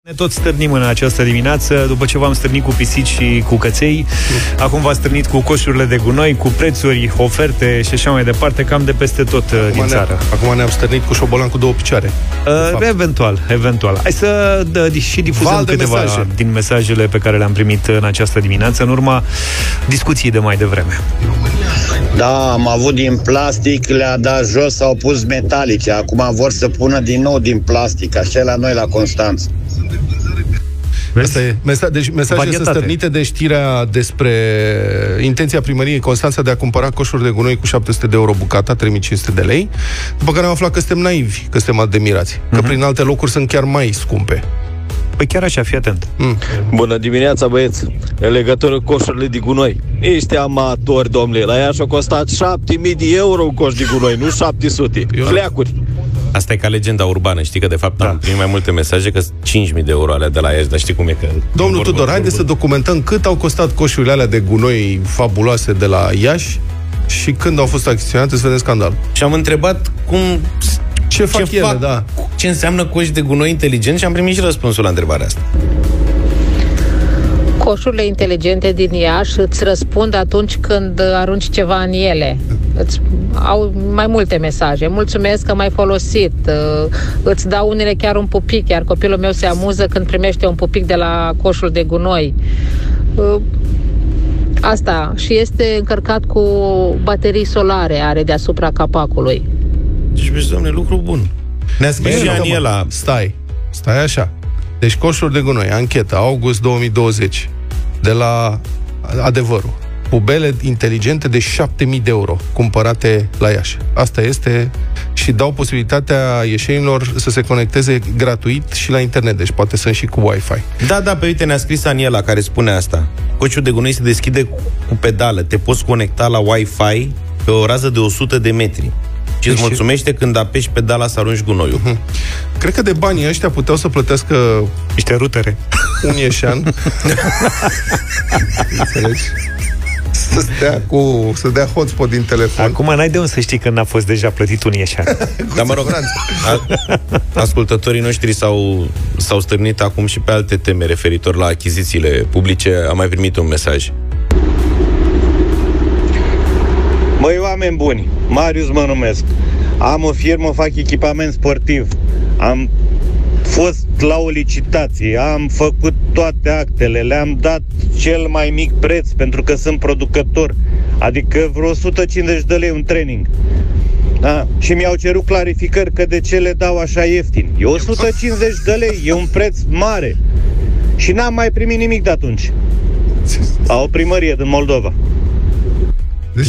Ne tot stârnim în această dimineață, după ce v-am stârnit cu pisici și cu căței, acum v-am stârnit cu coșurile de gunoi, cu prețuri, oferte și așa mai departe, cam de peste tot din țară. Acum ne-am stârnit cu șobolan cu două picioare. Eventual. Hai să și difuzăm câteva din mesajele pe care le-am primit în această dimineață, în urma discuției de mai devreme. Da, am avut din plastic, le-a dat jos, s-au pus metalice. Acum vor să pună din nou din plastic, așa la noi la Constanța. Asta e. Mesajele sunt stârnite de știrea despre intenția primăriei Constanța de a cumpăra coșuri de gunoi cu 700 de euro bucata, 3500 de lei, după care am aflat că suntem naivi, că suntem admirați, că prin alte locuri sunt chiar mai scumpe. Păi chiar așa, fii atent. Bună dimineața, băieți. În legătură cu coșurile de gunoi, ești amatori, domnule. La Iași a costat 7.000 de euro un coș de gunoi, nu 700. Fleacuri. Asta e ca legenda urbană, știi că de fapt am primit mai multe mesaje că 5.000 de euro alea de la Iași, dar știi cum e că... Domnul Tudor, haideți să documentăm cât au costat coșurile alea de gunoi fabuloase de la Iași și când au fost achiziționate, să vedem scandal. Și am întrebat ce fac ele, da. Ce înseamnă coș de gunoi inteligent și am primit și răspunsul la întrebarea asta. Coșurile inteligente din Iași îți răspund atunci când arunci ceva în ele. Au mai multe mesaje. Mulțumesc că m-ai folosit. Îți dau unele chiar un pupic, iar copilul meu se amuză când primește un pupic de la coșul de gunoi. Asta. Și este încărcat cu baterii solare, are deasupra capacului. Deci, vezi, doamne, lucru bun. Ne-a scris și Aniela. Stai așa. Deci coșuri de gunoi, anchetă, august 2020, de la Adevărul. Pubele inteligente de 7.000 de euro, cumpărate la Iași. Asta este, și dau posibilitatea ieșenilor să se conecteze gratuit și la internet, deci poate sunt și cu Wi-Fi. Da, pe uite, ne-a scris Aniela, care spune asta. Coșul de gunoi se deschide cu pedală, te poți conecta la Wi-Fi pe o rază de 100 de metri. Și îți mulțumește când apeși pedala să arunci gunoiul. Cred că de banii ăștia puteau să plătească niște rutere. Un ieșean. Înțelegi? Să dea hotspot din telefon. Acum n-ai de unde să știi că n-a fost deja plătit un ieșean. Dar mă rog, ascultătorii noștri s-au stârnit acum și pe alte teme referitor la achizițiile publice. Am mai primit un mesaj. Măi, oameni buni, Marius mă numesc. Am o firmă, fac echipament sportiv. Am fost la o licitație, am făcut toate actele, le-am dat cel mai mic preț pentru că sunt producător, adică vreo 150 de lei un training. Da? Și mi-au cerut clarificări că de ce le dau așa ieftin. E 150 de lei, e un preț mare. Și n-am mai primit nimic de atunci. La o primărie din Moldova. Deci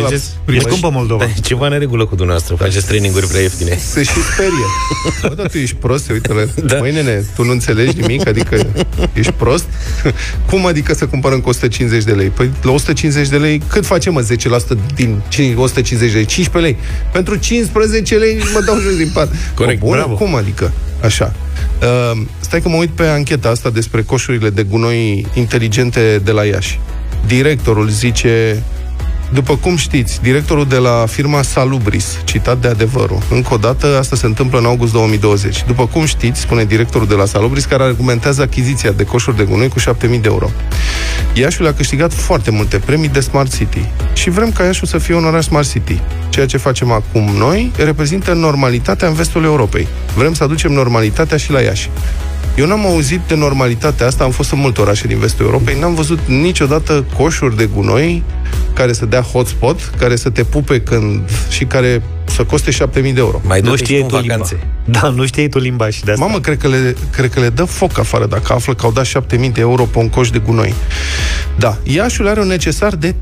e scumpă Moldova. Ceva în regulă cu dumneavoastră. Faceți traininguri prea ieftine. Se și sperie. Bă, dar tu ești prost, uite-le. Da. Măi, nene, tu nu înțelegi nimic? Adică ești prost? Cum adică să cumpărăm cu 150 de lei? Păi la 150 de lei cât facem, mă, 10% din 150 de lei? 15 lei. Pentru 15 lei mă dau jos din pat. Corect, bravo. Cum adică? Așa. Stai că mă uit pe ancheta asta despre coșurile de gunoi inteligente de la Iași. Directorul zice... După cum știți, directorul de la firma Salubris, citat de Adevărul, încă o dată, asta se întâmplă în august 2020. După cum știți, spune directorul de la Salubris, care argumentează achiziția de coșuri de gunoi cu 7.000 de euro. Iașiul a câștigat foarte multe premii de Smart City și vrem ca Iașiul să fie un oraș Smart City. Ceea ce facem acum noi reprezintă normalitatea în vestul Europei. Vrem să aducem normalitatea și la Iași. Eu n-am auzit de normalitatea asta, am fost în multe orașe din vestul Europei, n-am văzut niciodată coșuri de gunoi care să dea hotspot, care să te pupe și care să coste 7.000 de euro. Mai nu știi tu vacanțe. Da, nu știi tu limba și de asta. Mamă, cred că le dă foc afară dacă află că au dat 7.000 de euro pe un coș de gunoi. Da, Iașiul are un necesar de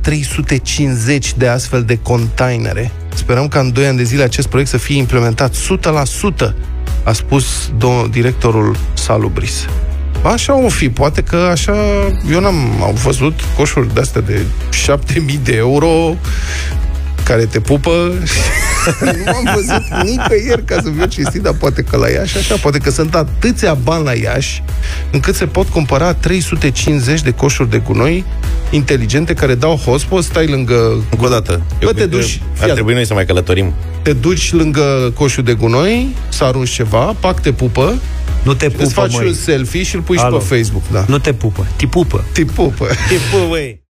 350 de astfel de containere. Sperăm ca în 2 ani de zile acest proiect să fie implementat 100%, a spus directorul Salubris. Așa o fi, poate că așa... Eu am văzut coșuri de-astea de 7.000 de euro care te pupă. Nu am văzut nicăieri, ca să fiu cinstit, dar poate că la Iași așa, poate că sunt atâția bani la Iași încât se pot cumpăra 350 de coșuri de gunoi inteligente care dau hotspot, stai lângă... Încă o dată. Ar trebui noi să mai călătorim. Te duci lângă coșul de gunoi, să arunci ceva, pac, te pupă, Nu te pupă, îți faci un selfie și îl pui și pe Facebook, da. Nu te pupă, te pupă. Te pupă. Te pupă,